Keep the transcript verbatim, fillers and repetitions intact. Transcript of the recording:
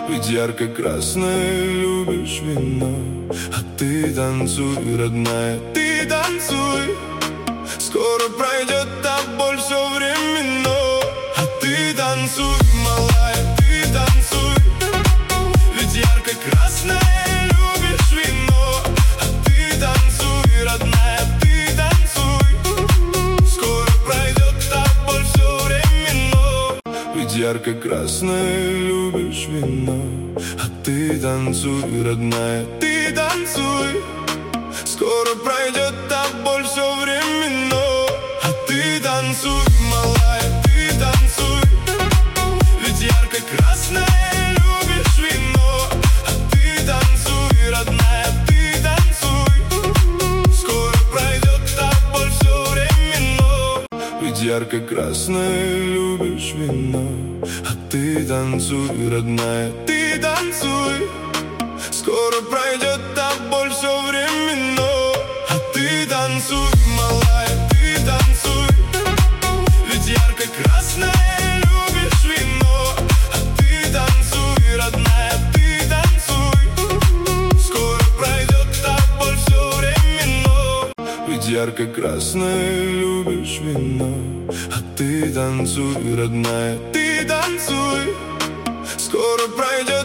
Ведь ярко-красное любишь вино. А ты танцуй, родная, ты танцуй. Скоро пройдет та боль, все временно. А ты танцуй, малая, ты танцуй. Ведь ярко-красное любишь вино. А ты танцуй, родная, ты танцуй. Скоро пройдет та боль, все временно. Ведь ярко-красное любишь вино. А ты танцуй, родная, ты танцуй. Скоро пройдет та боль, все временно. А ты танцуй, малая, ты танцуй. Ведь ярко-красное любишь вино. А ты танцуй, родная, ты танцуй. Скоро пройдет та боль, все временно. Ведь ярко-красное любишь вино. А ты танцуй, родная, ты танцуй. Скоро пройдет та боль, все временно. А ты танцуй, малая, ты танцуй. Ведь ярко-красное любишь вино. А ты танцуй, родная, ты танцуй. Скоро пройдет та боль, все временно. Ведь ярко-красное любишь вино. А ты танцуй, родная, ты танцуй. Скоро пройдет